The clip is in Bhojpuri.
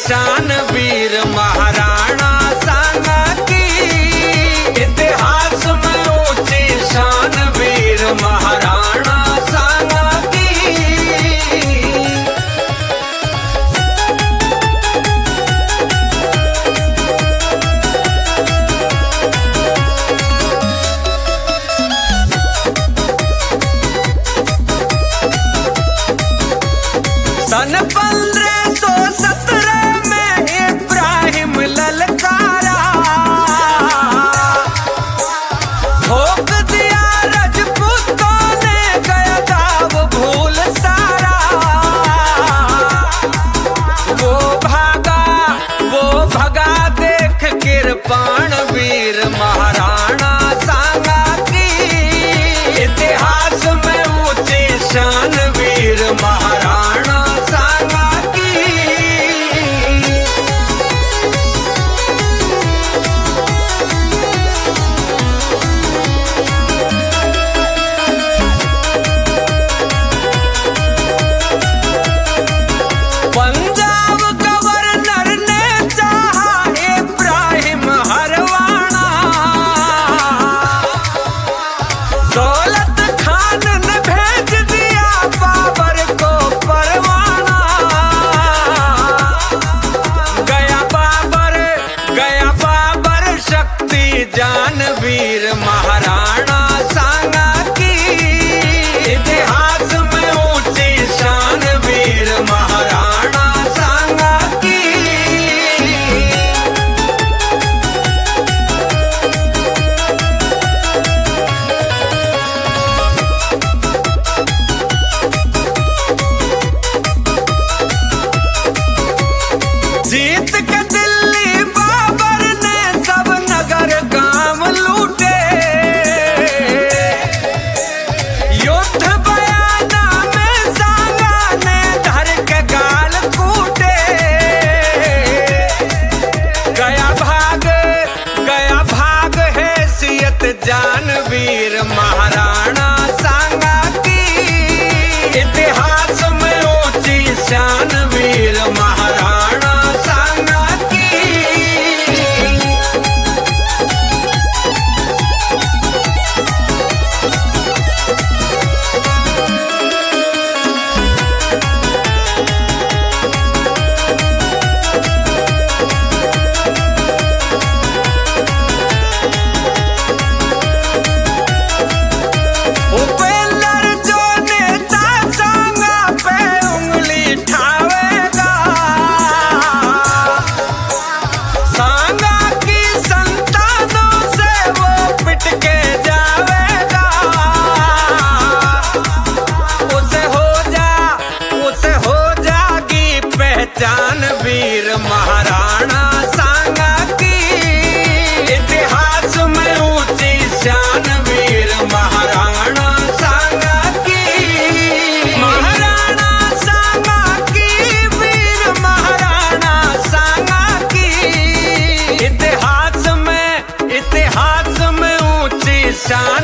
शान वीर महाराणा सांगा की। इतिहास में ऊंची शान वीर महाराणा सांगा की। सन 1517 में इब्राहिम ललकारा, ठोक दिया राजपूतों ने गया दाव भूल सारा। वो भगा देख कृपाण वीर महाराणा सांगा की। इतिहास में ऊंची शान वीर महाराणा सांगा की। पंजाब गवर्नर ने चाहा इब्राहिम हरवाना, दौलत खान ने भेज दिया बाबर को परवाना। गया बाबर शक्ति जान वीर महाराणा सांगा की। इतिहास में ऊंची शान वीर महाराणा सांगा की। जीत के दिल्ली बाबर ने सब नगर गांव लूटे। युद्ध बयाना में सांगा ने धर के गाल कूटे। गया भाग हैसियत जान वीर महाराणा सांगा की। इतिहास में ऊंची शान वीर महाराणा सांगा की। उपेंद्र जो नेता सांगा पे उंगली ठावेगा, सांगा की संतानों से वो पिट के जावेगा। उसे हो जागी पहचान वीर महाराणा सांगा की। इतिहास में ऊंची शान वीर महाराणा सांगा की। महाराणा सांगा की, वीर महाराणा सांगा की। इतिहास में ऊंची शान